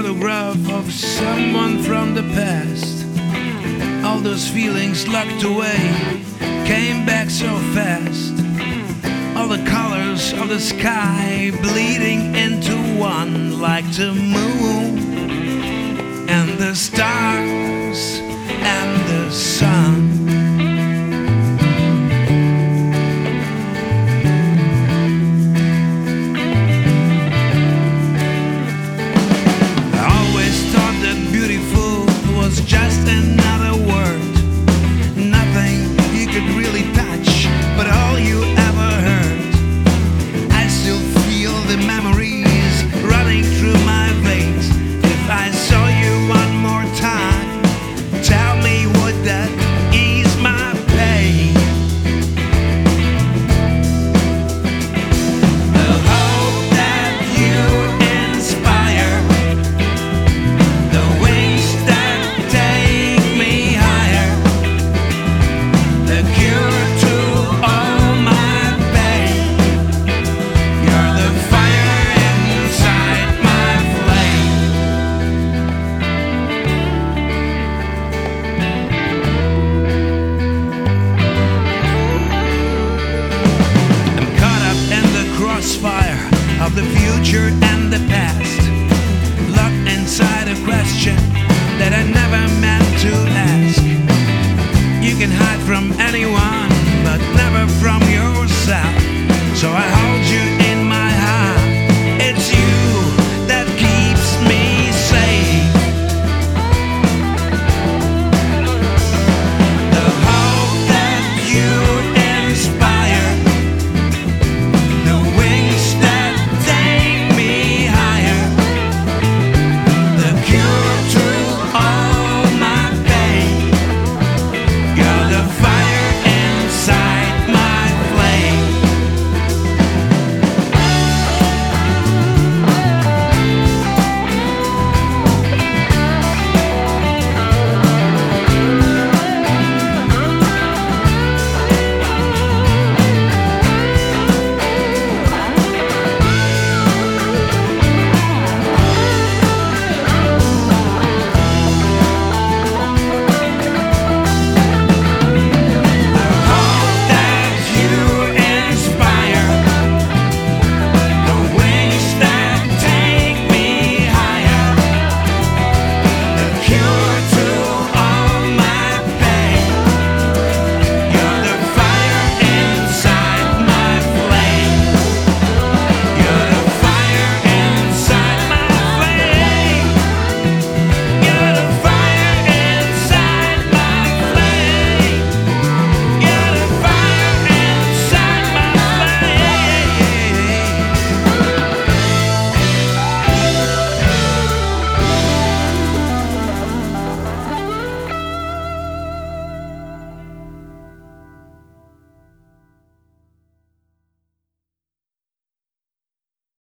photograph of someone from the past. All those feelings locked away came back so fast. All the colors of the sky bleeding into one, like the moon and the stars and the sun. Just another word, nothing you could really touch, but all you ever heard. I still feel the memories running through my veins. If I saw you one more time, tell me, would that ease my pain? The hope that you inspire, the wings that crossfire of the future and the past, locked inside a question that I never meant to ask. You can hide from anyone, but never from yourself, so I hold you in